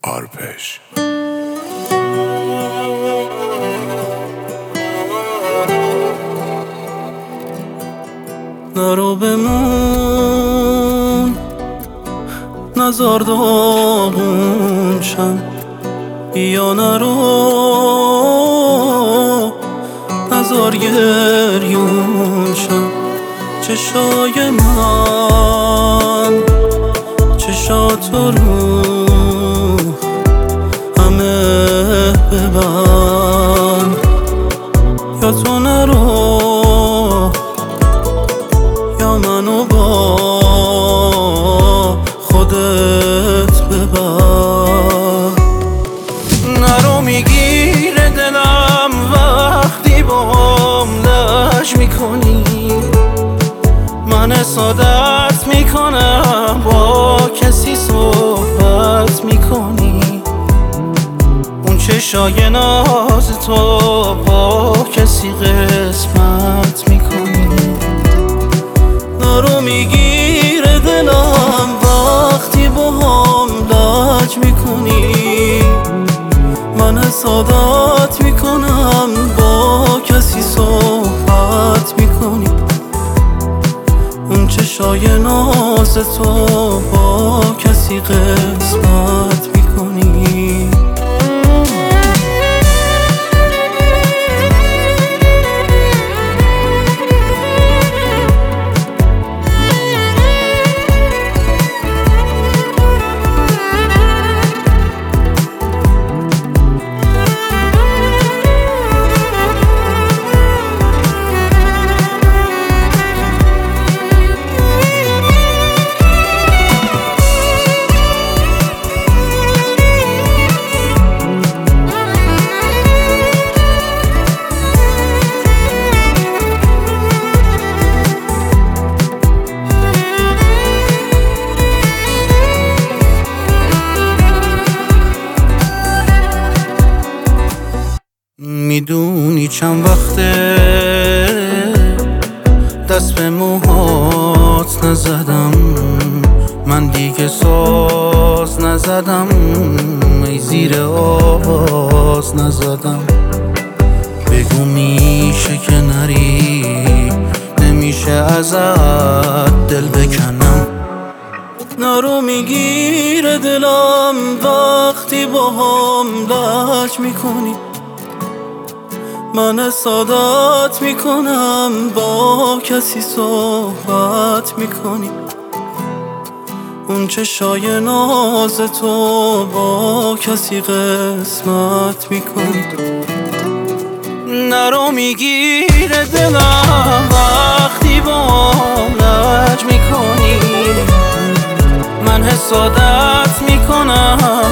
آرپش نرو بمون نزار داغون شم، بیا نرو نزار گریون شم. چشای من چشات رو همه ببند، یا تو نرو یا منو با خودت ببر. نرو میگیره دلم وقتی باهم لج میکنی، من حسادت میکنم با کسی صحبت میکنی. اون چشای ناز تو با کسی قسمت میکنی. نرو میگیره دلم وقتی باهم لج میکنی، من حسادت میکنم با کسی صحبت میکنی. اون چشای ناز تو با کسی قسمت میکنی. میدونی چند وقته دست به موهات نزدم، من دیگه ساز نزدم، ای زیر آواز نزدم. بگو میشه که نری، نمیشه ازت دل بکنم. نرو میگیره دلم وقتی باهم لج میکنی، من حسادت میکنم با کسی صحبت میکنی. اون چشای ناز تو با کسی قسمت میکنی. نرو میگیره دلم وقتی باهم لج میکنی، من حسادت میکنم